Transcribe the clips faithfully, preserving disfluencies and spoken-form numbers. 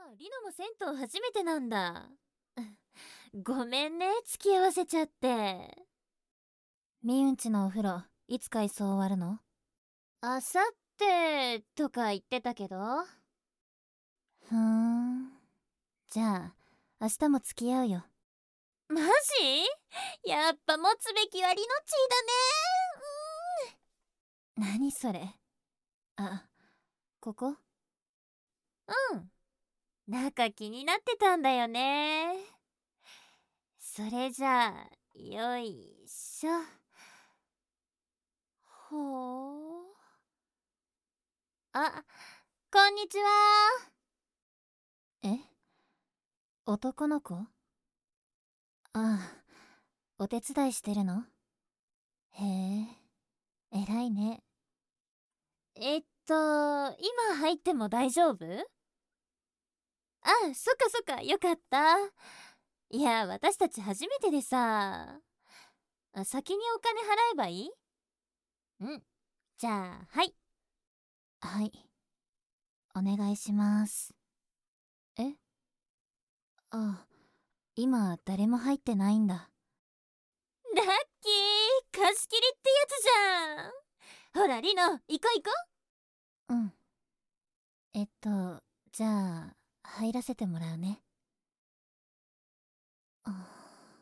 リノも銭湯初めてなんだ。ごめんね、付き合わせちゃって。 みうんちのお風呂いつ改装終わるの？ あさってとか言ってたけど。 ふーん、じゃあ明日も付き合うよ。 マジ？やっぱ持つべきはリノチーだね。 何それ。あ、ここ？ うん、中気になってたんだよね。それじゃあよいしょ。ほう。あ、こんにちは。 え、男の子？ああ、お手伝いしてるの？へえ、偉いね。 えっと今入っても大丈夫？あ、そっかそっか、よかった。いや、私たち初めてでさ。あ、先にお金払えばいい？うん、じゃあはい。 はい、お願いします。え、あ、今誰も入ってないんだ。 ラッキー、貸し切りってやつじゃん。ほらリノ、行こう行こうん。えっとじゃあ入らせてもらうね。あ、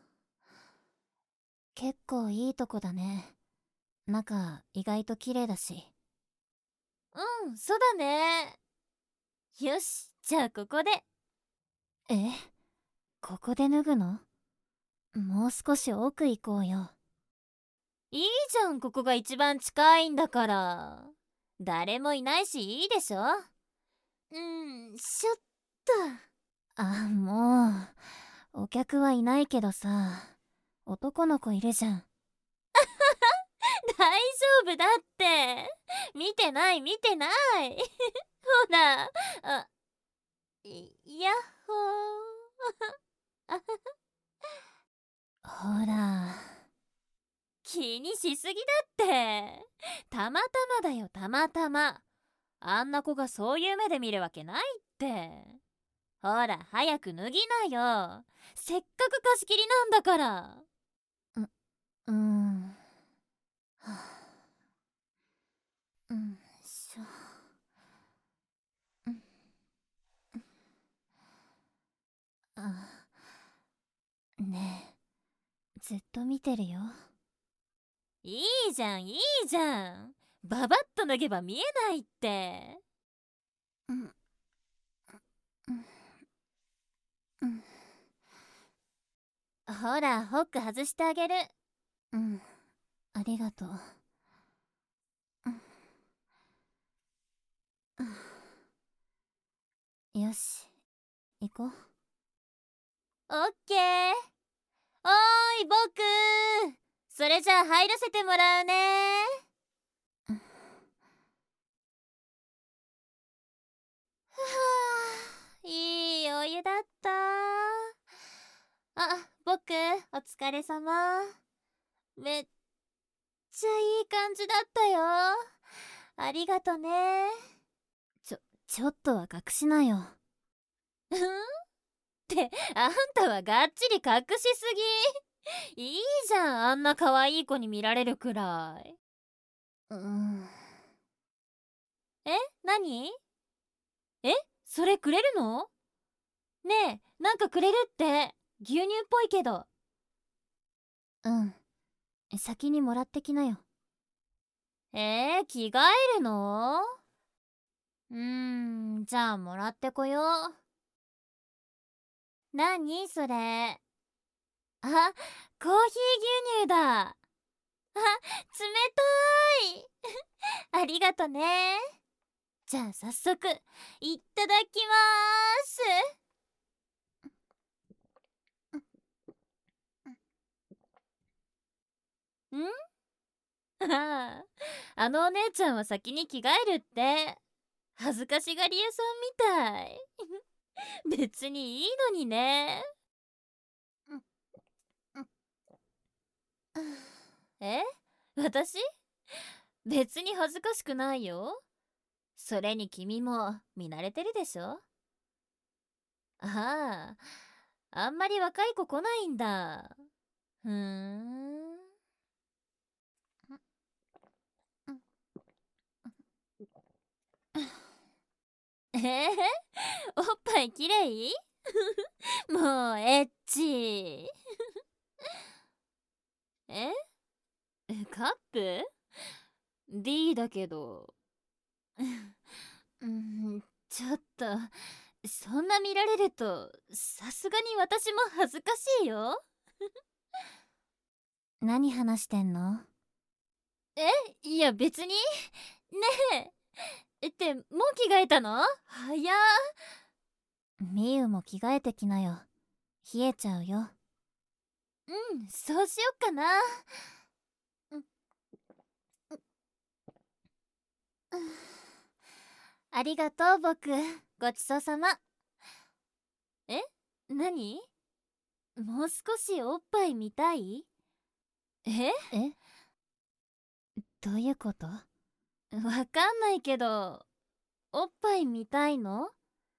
結構いいとこだね。中意外と綺麗だし。 う。うん、そうだね。よし、じゃあここで。 え、ここで脱ぐの？もう少し奥行こうよ。 いいじゃん、ここが一番近いんだから。誰もいないしいいでしょ。うん、しょっと。 あ、もうお客はいないけどさ、男の子いるじゃん。 大丈夫だって。見てない見てない。ほら。あ、いやっほー。 ほら。 気にしすぎだって。たまたまだよ、たまたま。あんな子がそういう目で見るわけないって。ほら早く脱ぎなよ。せっかく貸し切りなんだから。 う、うーん。はあ、うんしょ。うん、あ、ねえ、ずっと見てるよ。 いいじゃんいいじゃん。ババッと脱げば見えないって。 うん、うん、うん、 ほらホック外してあげる。 うん、ありがとう。うん、うん、よし、行こう。 オッケー。おーい僕。それじゃあ入らせてもらうね。 うん、 はあ、いいお湯だった。あ、僕お疲れ様。めっちゃいい感じだったよ。ありがとね。 ちょ、ちょっとは隠しなよ。 うんってあんたはがっちり隠しすぎ。いいじゃん、あんな可愛い子に見られるくらい。 うん。 え、何？え、それくれるの？ねえ、なんかくれるって。牛乳っぽいけど。 うん。先にもらってきなよ。 えー、着替えるの？うーん、じゃあもらってこよう。なにそれ。あ、コーヒー牛乳だ。あ、冷たい。ありがとね。じゃあ早速いただきまーす。んああ、あのお姉ちゃんは先に着替えるって。恥ずかしがり屋さんみたい。別にいいのにね。え、私？別に恥ずかしくないよ。それに君も見慣れてるでしょ。 ああ、あんまり若い子来ないんだ。ふーん。えー、おっぱいきれいもうエッチえカップ ディー だけどうん、ちょっとそんな見られるとさすがに私も恥ずかしいよ何話してんの？ えいや別にねえってもう着替えたの早っ。 みゆも着替えてきなよ。冷えちゃうよ。 うんそうしよっかな。うんありがとう僕ごちそうさま。え何もう少しおっぱい見たいええ？どういうこと？ わかんないけどおっぱい見たいの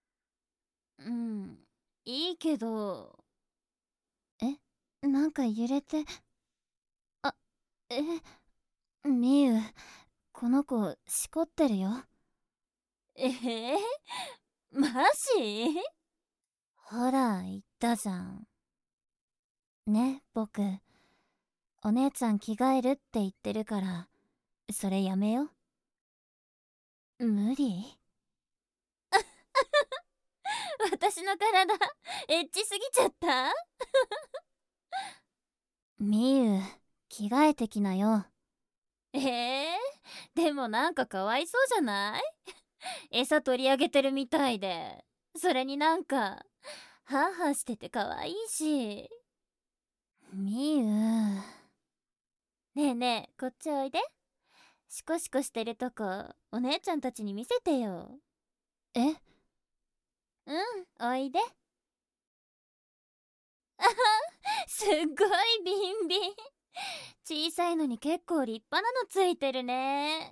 うんいいけどえ？なんか揺れて。あ、え、みゆ、この子しこってるよ。 えー、マジほら言ったじゃん。ね、僕お姉ちゃん着替えるって言ってるからそれやめよ。無理？ 私の体エッチすぎちゃったみゆ、着替えてきなよ。 えー、でもなんかかわいそうじゃない餌取り上げてるみたいで。それになんかハーハーしててかわいいし。 みゆ。 ねえねえこっちおいで。シコシコしてるとこお姉ちゃんたちに見せてよ。 え？ うんおいで。すっごいビンビン小さいのに結構立派なのついてるね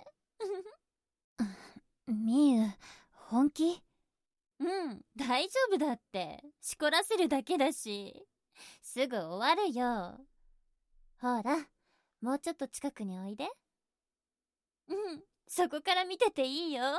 みゆ、本気？ うん大丈夫だってしこらせるだけだしすぐ終わるよ。ほらもうちょっと近くにおいで。うんそこから見てていいよ。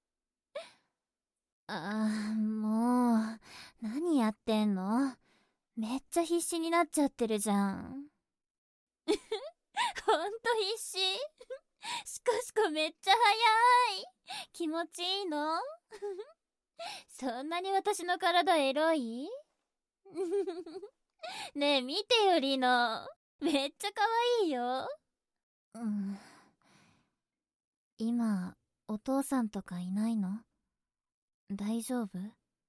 あー、もう何やってんの？めっちゃ必死になっちゃってるじゃん。 ほんと必死シコシコめっちゃ早い気持ちいいのそんなに私の体エロいねえ見てよリノめっちゃ可愛いよ。 うん。今お父さんとかいないの？大丈夫？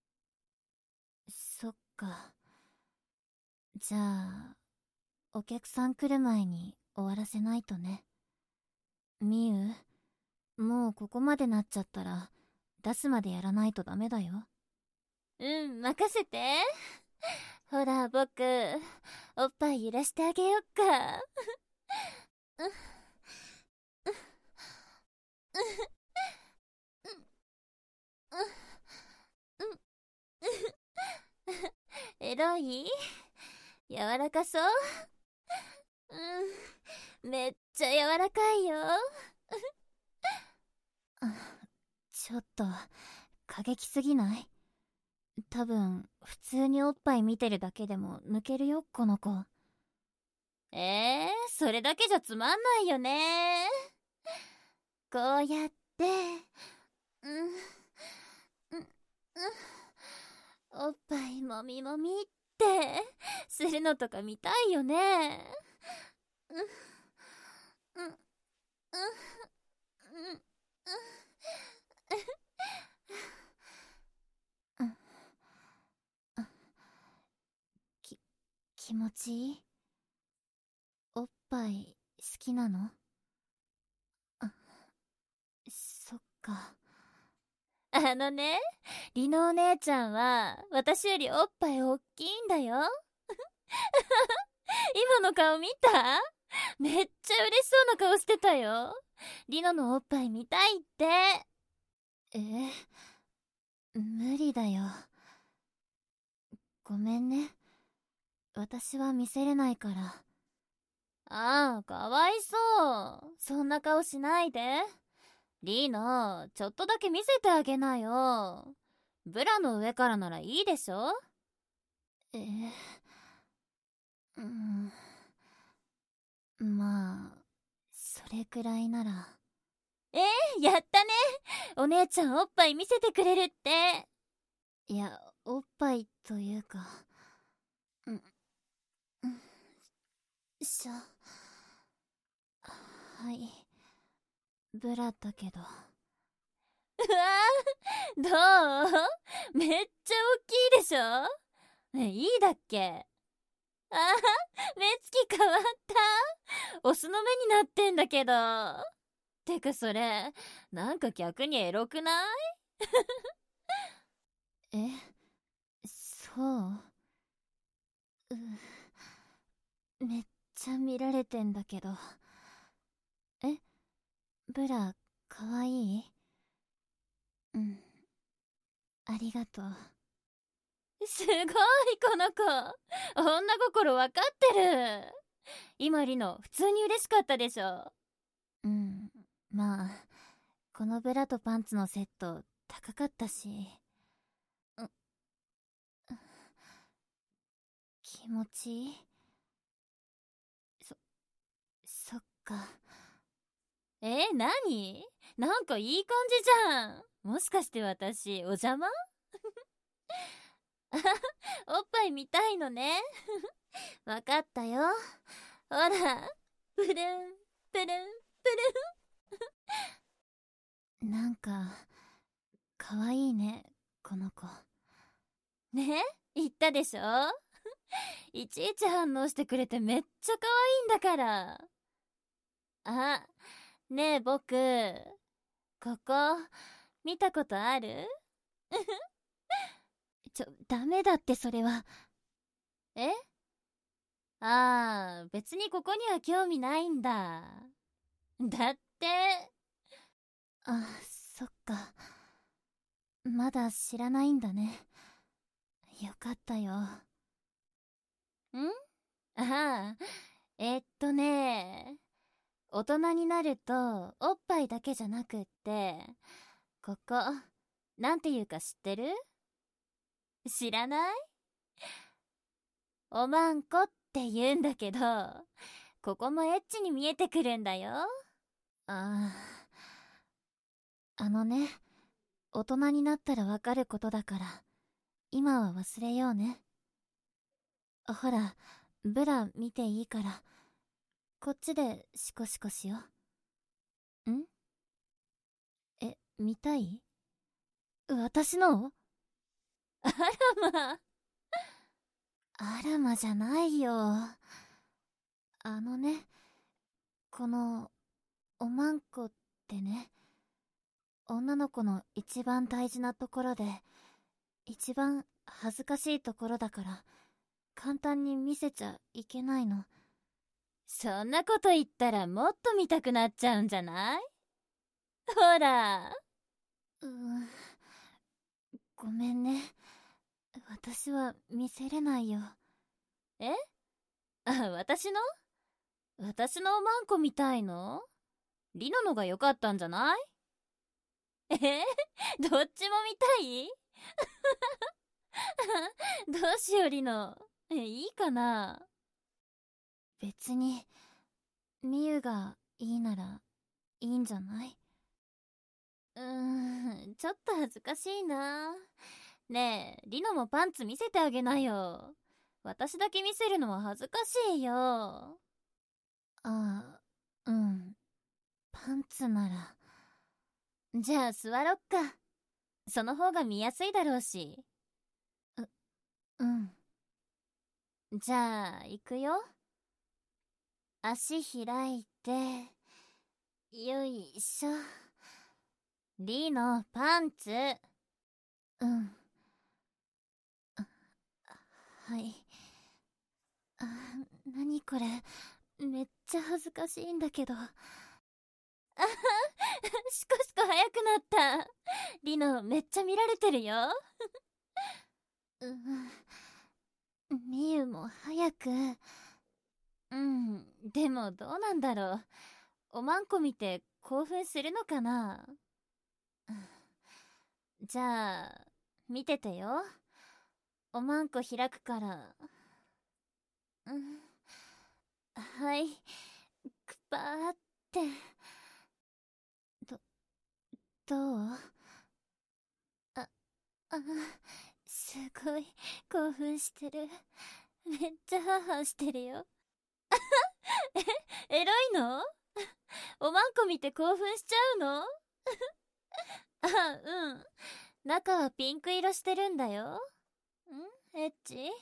そっか。じゃあお客さん来る前に終わらせないとね。みゆ、もうここまでなっちゃったら出すまでやらないとダメだよ。 うん任せて。ほら僕おっぱい揺らしてあげよっかエロい柔らかそううんめっちゃ柔らかいよちょっと過激すぎない？多分普通におっぱい見てるだけでも抜けるよこの子。 えー、それだけじゃつまんないよねこうやってうんうんうんおっぱいもみもみってするのとか見たいよねうんうんうんうんうんき気持ちいい？おっぱい好きなの？あ、そっか。 あのねリノお姉ちゃんは私よりおっぱいおっきいんだよ今の顔見ためっちゃ嬉しそうな顔してたよ。リノのおっぱい見たいって。 え、無理だよ。 ごめんね。私は見せれないから。 ああ、かわいそう。そんな顔しないで。リーノ、ちょっとだけ見せてあげなよ。ブラの上からならいいでしょ。 えー、うん。まあ、それくらいなら。 えー、やったね。お姉ちゃんおっぱい見せてくれるって。 いや、おっぱいというか。うん。うん。しょ。はい。ブラだけど。 うわー、どう？めっちゃ大きいでしょ。ね、いいだっけ。あー、目つき変わった。オスの目になってんだけど。てかそれ、なんか逆にエロくない？ え、そう。う、めっちゃ見られてんだけど。え、ブラ、かわいい？うん。ありがとう。 すごい、この子。女心わかってる。今リノ、普通に嬉しかったでしょ。 うん。まあ、このブラとパンツのセット、高かったし。う、気持ちいい？そ、そっか。 え、なに？なんかいい感じじゃん。もしかして私、お邪魔？おっぱい見たいのね。わかったよ。ほら、プルン、プルン、プルン。なんか、かわいいね、この子。 ね、言ったでしょ。いちいち反応してくれてめっちゃ可愛いんだから。あ、ねえ僕、ここ、見たことある？ ちょ、ダメだってそれは。 え？ああ、別にここには興味ないんだ。だって。 あ、そっか。まだ知らないんだね。よかったよ。ん？ ああ、えっとね、大人になるとおっぱいだけじゃなくって、ここ、なんていうか知ってる？知らない？おまんこって言うんだけど、ここもエッチに見えてくるんだよ。 ああ、あのね、大人になったらわかることだから、今は忘れようね。ほら、ブラ見ていいから、こっちでシコシコしよう。ん？え、見たい？私の？ あらま。 あらまじゃないよ。あのね、この、おまんこってね、女の子の一番大事なところで、一番恥ずかしいところだから、簡単に見せちゃいけないの。 そんなこと言ったらもっと見たくなっちゃうんじゃない？ほら。 うーん、ごめんね。私は見せれないよ。 え？あ、私の？私のおまんこみたいの？リノのが良かったんじゃない？えどっちも見たい？どうしようリノ。え、いいかな？ 別に、みゆがいいならいいんじゃない？ うーん、ちょっと恥ずかしいな。ねえ、リノもパンツ見せてあげなよ。私だけ見せるのは恥ずかしいよ。 ああ、うん。パンツなら。 じゃあ座ろっか。その方が見やすいだろうし。 う、うん。 じゃあ、行くよ。足開いて、よいしょ。リーのパンツ。 うん。あ、はい。あ、なにこれ。めっちゃ恥ずかしいんだけど。あはシコシコ早くなった。リノめっちゃ見られてるよ。 うん。 みゆも早く。 うん、でもどうなんだろう。おまんこ見て興奮するのかな。じゃあ見ててよ。おまんこ開くから。うん、はい、くぱーって。どどう？ああ、すごい興奮してる。めっちゃハーハーしてるよ。え、エロいの？おまんこ見て興奮しちゃうの？あ、うん。中はピンク色してるんだよ。ん？エッチ？ん？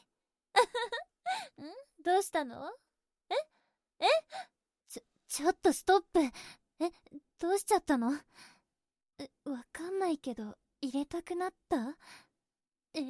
どうしたの？え？え？ちょ、ちょっとストップ。え、どうしちゃったの？え、わかんないけど、入れたくなった？え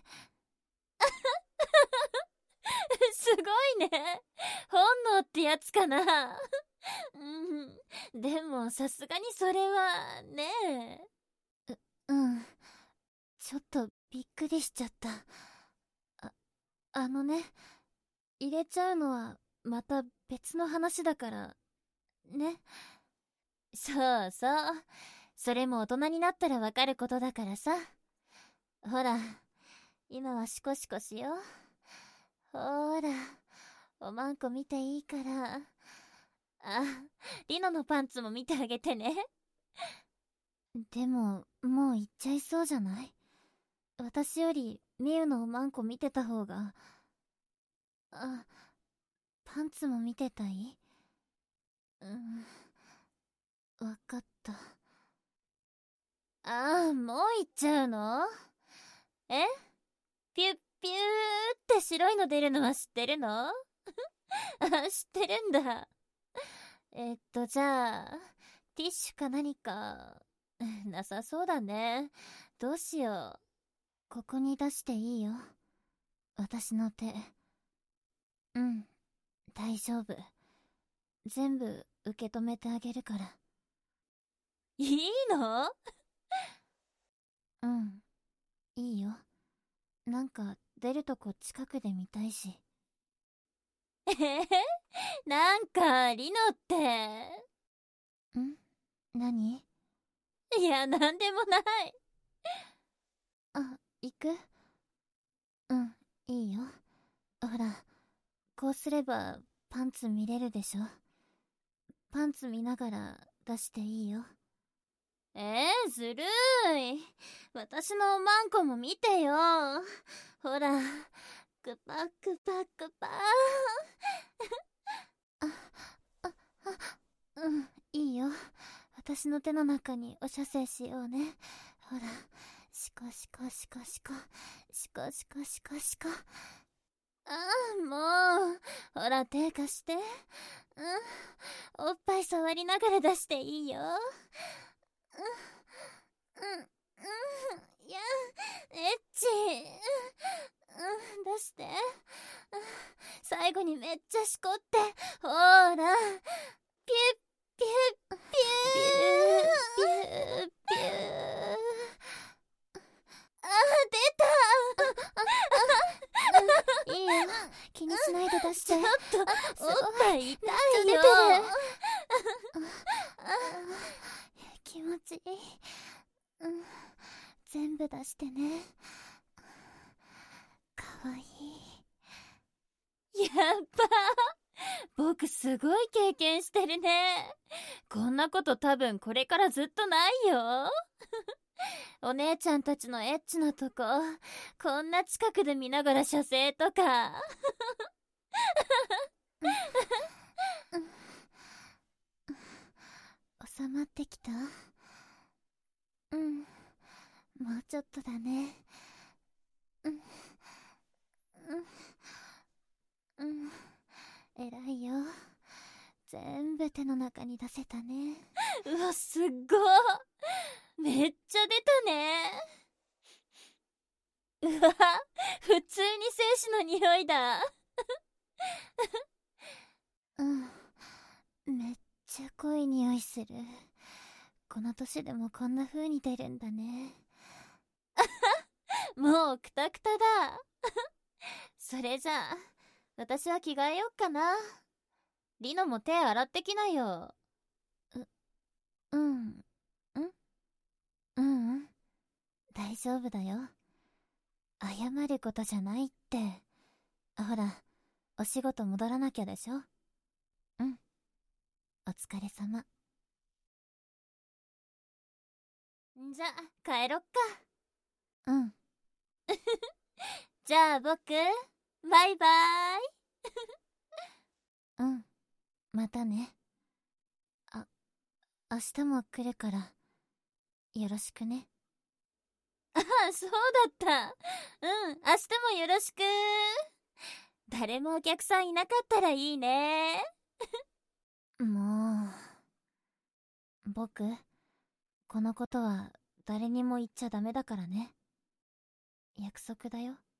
すごいね。本能ってやつかな。うん。でも、さすがにそれは、ねえ。う、うん。ちょっとびっくりしちゃった。あ、あのね、入れちゃうのはまた別の話だから、ね。そうそう。それも大人になったらわかることだからさ。ほら、今はシコシコしよう。ほーら、おまんこ見ていいから。あ、リノのパンツも見てあげてね。でも、もう行っちゃいそうじゃない？私よりミユのおまんこ見てた方が。あ、パンツも見てたい？うん、わかった。ああ、もう行っちゃうの？え？ピュッピューって白いの出るのは知ってるの？あ、知ってるんだ。えっと、じゃあ、ティッシュか何か、なさそうだね。どうしよう。ここに出していいよ。私の手。うん、大丈夫。全部受け止めてあげるから。いいの？うん、いいよ。なんか出るとこ近くで見たいし。えー、なんかリノって。ん？何？いや、なんでもない。あ、行く？うん、いいよ。ほら、こうすればパンツ見れるでしょ。パンツ見ながら出していいよ。えー、ずるーい。私のおまんこも見てよ。ほら、くぱくぱくぱー。あ、あ、あ、うん、いいよ。私の手の中にお射精しようね。ほら、シコシコシコシコ、シコシコシコシコ。ああ、もう。ほら、手貸して。うん。おっぱい触りながら出していいよ。うん。うん。うん。いや、エッチ。うん。出して。最後にめっちゃしこって。ほーら。ピュッ、ピュッ、ピュー、ピュー、ピュー。あ、出た。うん、いいよ。気にしないで出して。ちょっと、おっぱい痛いよ。出てる。気持ちいい。うん、全部出してね。かわいい。やっば。僕すごい経験してるね。こんなこと多分これからずっとないよ。お姉ちゃんたちのエッチなとこ、こんな近くで見ながら射精とか。収まってきた？うん、もうちょっとだね。うん、うん、うん、偉いよ。全部手の中に出せたね。うわ、すっごい。めっちゃ出たね。うわ、普通に精子の匂いだ。うん、めっちゃ濃い匂いする。この年でもこんな風に出るんだね。もうクタクタだ。 それじゃあ私は着替えよっかな。リノも手洗ってきなよ。 う、うん、んうんうん。大丈夫だよ。謝ることじゃないって。ほら、お仕事戻らなきゃでしょ。うん。お疲れ様。 じゃあ帰ろっか。 うん。 じゃあ僕バイバイ。 うん。またね。あ、明日も来るから、よろしくね。 ああ、そうだった。うん、明日もよろしく。誰もお客さんいなかったらいいね。 もう、僕、このことは誰にも言っちゃダメだからね。約束だよ。